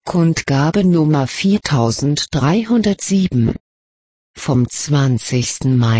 Kundgabe Nummer 4307 vom 20. Mai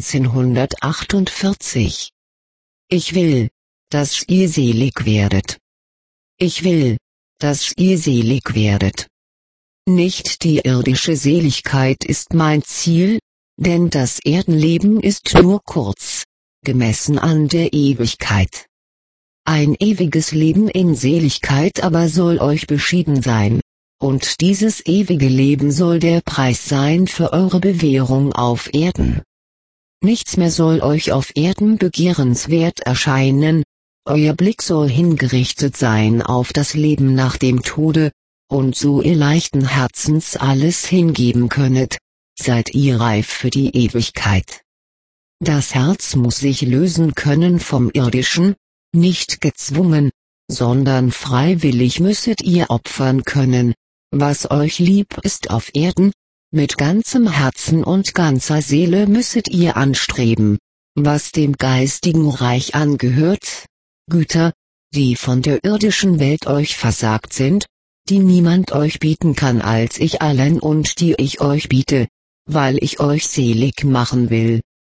1948. Ich will, dass ihr selig werdet. Ich will, dass ihr selig werdet. Nicht die irdische Seligkeit ist mein Ziel, denn das Erdenleben ist nur kurz, gemessen an der Ewigkeit. Ein ewiges Leben in Seligkeit aber soll euch beschieden sein, und dieses ewige Leben soll der Preis sein für eure Bewährung auf Erden. Nichts mehr soll euch auf Erden begehrenswert erscheinen, euer Blick soll hingerichtet sein auf das Leben nach dem Tode, und so ihr leichten Herzens alles hingeben könnet, seid ihr reif für die Ewigkeit. Das Herz muss sich lösen können vom Irdischen, nicht gezwungen, sondern freiwillig müsset ihr opfern können, was euch lieb ist auf Erden, mit ganzem Herzen und ganzer Seele müsset ihr anstreben, was dem geistigen Reich angehört, Güter, die von der irdischen Welt euch versagt sind, die niemand euch bieten kann als ich allein und die ich euch biete, weil ich euch selig machen will.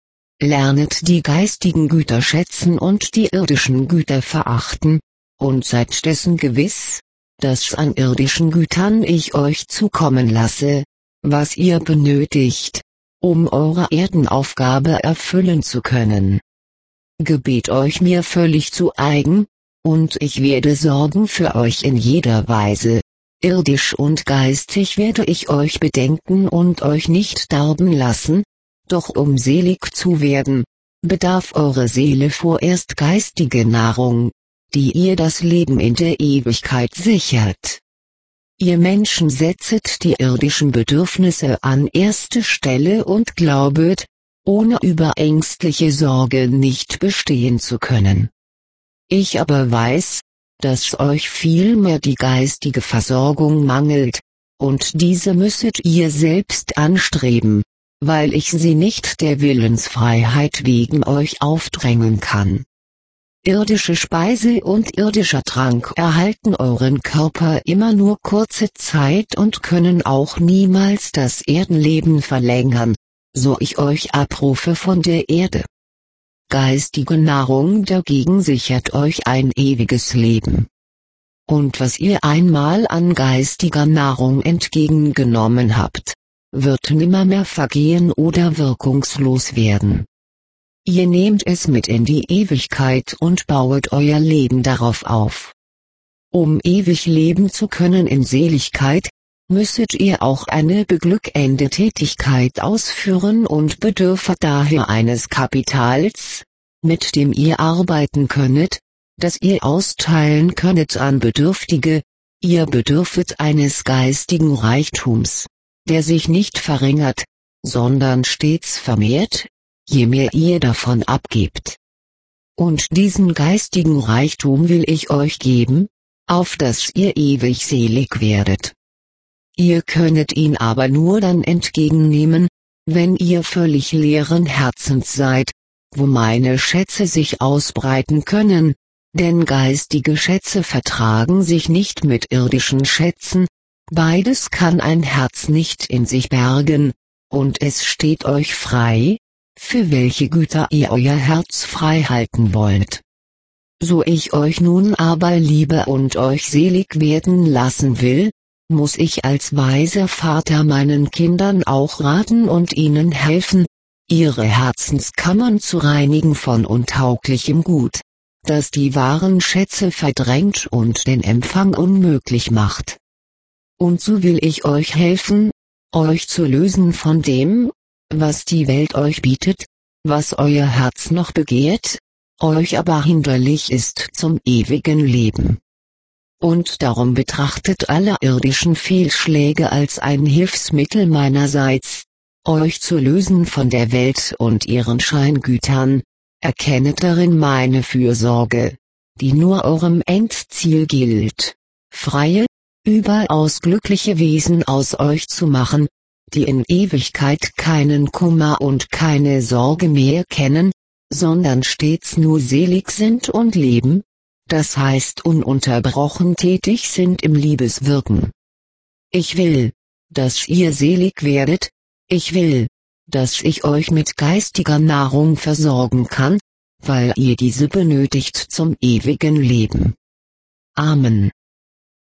Lernet die geistigen Güter schätzen und die irdischen Güter verachten, und seid dessen gewiss, dass an irdischen Gütern ich euch zukommen lasse, was ihr benötigt, um eure Erdenaufgabe erfüllen zu können. Gebet euch mir völlig zu eigen, und ich werde sorgen für euch in jeder Weise, irdisch und geistig werde ich euch bedenken und euch nicht darben lassen, doch um selig zu werden, bedarf eure Seele vorerst geistige Nahrung, die ihr das Leben in der Ewigkeit sichert. Ihr Menschen setzet die irdischen Bedürfnisse an erste Stelle und glaubet, ohne überängstliche Sorge nicht bestehen zu können. Ich aber weiß, dass euch vielmehr die geistige Versorgung mangelt, und diese müsset ihr selbst anstreben, weil ich sie nicht der Willensfreiheit wegen euch aufdrängen kann. Irdische Speise und irdischer Trank erhalten euren Körper immer nur kurze Zeit und können auch niemals das Erdenleben verlängern, so ich euch abrufe von der Erde. Geistige Nahrung dagegen sichert euch ein ewiges Leben. Und was ihr einmal an geistiger Nahrung entgegengenommen habt, wird nimmermehr vergehen oder wirkungslos werden. Ihr nehmt es mit in die Ewigkeit und bauet euer Leben darauf auf. Um ewig leben zu können in Seligkeit, müsstet ihr auch eine beglückende Tätigkeit ausführen und bedürft daher eines Kapitals, mit dem ihr arbeiten könnet, das ihr austeilen könnet an Bedürftige, ihr bedürfet eines geistigen Reichtums, der sich nicht verringert, sondern stets vermehrt, je mehr ihr davon abgebt. Und diesen geistigen Reichtum will ich euch geben, auf dass ihr ewig selig werdet. Ihr könnet ihn aber nur dann entgegennehmen, wenn ihr völlig leeren Herzens seid, wo meine Schätze sich ausbreiten können, denn geistige Schätze vertragen sich nicht mit irdischen Schätzen, beides kann ein Herz nicht in sich bergen, und es steht euch frei, für welche Güter ihr euer Herz frei halten wollt. So ich euch nun aber liebe und euch selig werden lassen will, muss ich als weiser Vater meinen Kindern auch raten und ihnen helfen, ihre Herzenskammern zu reinigen von untauglichem Gut, das die wahren Schätze verdrängt und den Empfang unmöglich macht. Und so will ich euch helfen, euch zu lösen von dem, was die Welt euch bietet, was euer Herz noch begehrt, euch aber hinderlich ist zum ewigen Leben. Und darum betrachtet alle irdischen Fehlschläge als ein Hilfsmittel meinerseits, euch zu lösen von der Welt und ihren Scheingütern, erkennet darin meine Fürsorge, die nur eurem Endziel gilt, freie, überaus glückliche Wesen aus euch zu machen, die in Ewigkeit keinen Kummer und keine Sorge mehr kennen, sondern stets nur selig sind und leben, das heißt ununterbrochen tätig sind im Liebeswirken. Ich will, dass ihr selig werdet, ich will, dass ich euch mit geistiger Nahrung versorgen kann, weil ihr diese benötigt zum ewigen Leben. Amen.